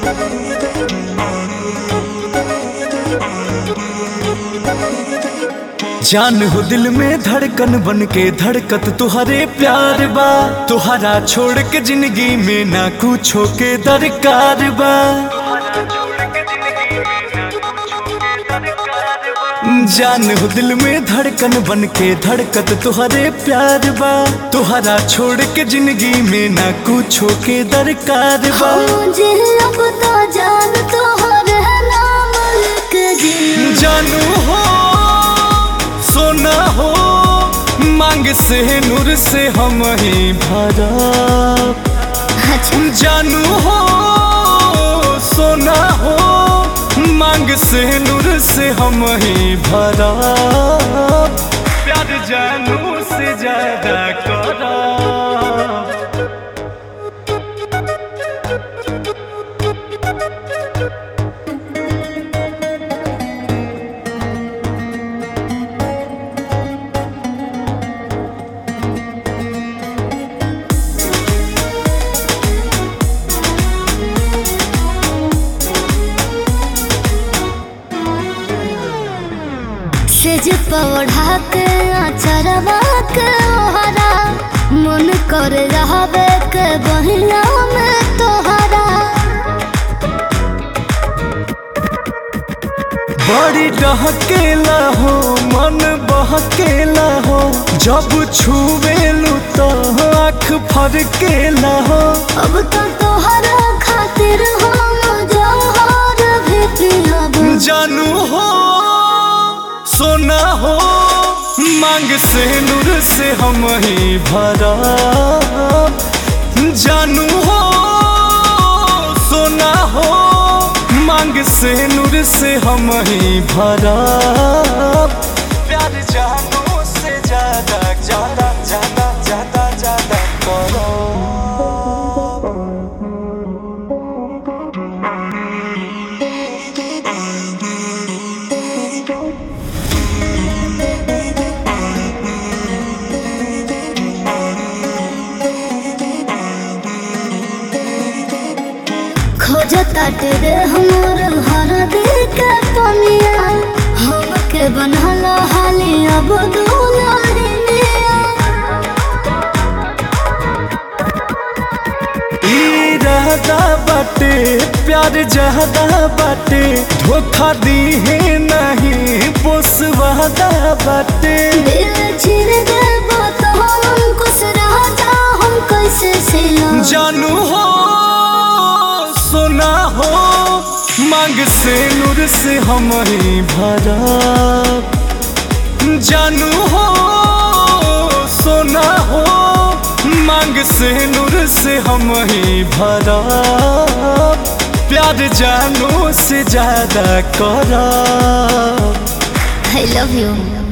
जान हो दिल में धड़कन बन के धड़कत तुहरे प्यार बा। तुहरा छोड़ के जिंदगी में ना कुछो के दरकार बा। जान हो दिल में धड़कन बन के धड़कत तुहरे प्यार बा। तुहरा छोड़ के जिंदगी में ना कुछो के दरकार बा। मुझे अब तो जान तोहरे नाम लिख दी। जानू हो सोना हो मांग से नूर से हम ही भरा। जानू हो सोना हो मांग से नूर से हम ही भरा। प्यार जानू से ज्यादा करा। सेज पौधा के अचरवा के ओहरा मन कर रहबे के बहिया में तोहरा। बड़ी डहकेला हो मन बहकेला हो। जब छुवेलू तो आँख फरकेला हो। अब तो तोहरा खातिर हम जहर भी पिलब। जानू हो सोना हो मांग से नूर से हम ही भरा। जानू हो सोना हो मांग से नूर से हम ही भरा। प्यार जानू से ज्यादा ज्यादा ज्यादा ज्यादा ज्यादा करो। खोजता तेरे हमर हर दिल के पनिया। हमके बनल हाली अब दुल्हनिया। इरादा बाटे प्यार ज्यादा बाटे। धोखा दी है नहीं पोसवादा बाटे। दिल छीन देबो तो हम कुछ रह जा हम कैसे सिला। जानू हो सोना हो मांग से नूर से हम ही भरा। जानू हो सोना हो मांग से नूर से हम ही भरा। प्यार जानू से ज्यादा करा। I love you.